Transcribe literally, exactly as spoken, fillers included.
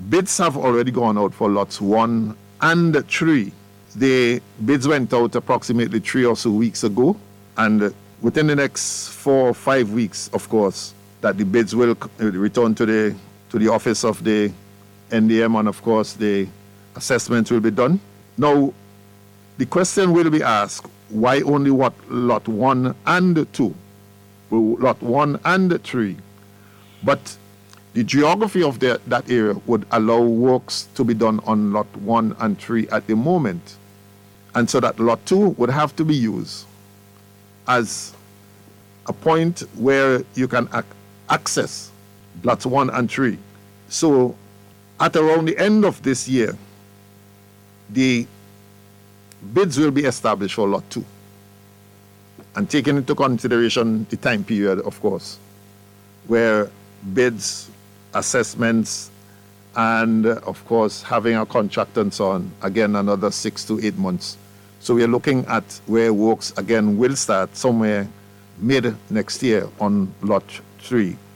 bids have already gone out for lots one and three. The bids went out approximately three or so weeks ago, and within the next four or five weeks, of course, that the bids will return to the to the office of the N D M, and of course the assessment will be done. Now, the question will be asked, why only what lot one and two? Well, lot one and three. But the geography of the, that area would allow works to be done on lot one and three at the moment. And so that lot two would have to be used as a point where you can ac- access lots one and three. So at around the end of this year, the bids will be established for lot two. And taking into consideration the time period, of course, where bids, assessments, and of course having a contract and so on, again another six to eight months. So we are looking at where works again will start somewhere mid next year on lot three.